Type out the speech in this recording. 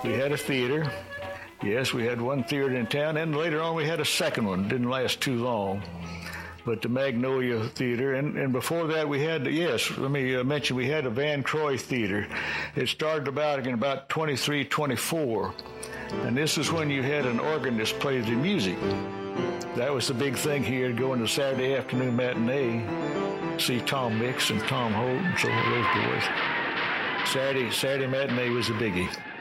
We had a theater. Yes, we had one theater in town, and later on we had a second one. Didn't last too long. But the Magnolia Theater, and before that we had, let me mention, we had a Van Croy Theater. It started about 23, 24, and this is when you had an organist play the music. That was the big thing here, going to Saturday afternoon matinee, see Tom Mix and Tom Holt and some of those boys. Saturday matinee was a biggie.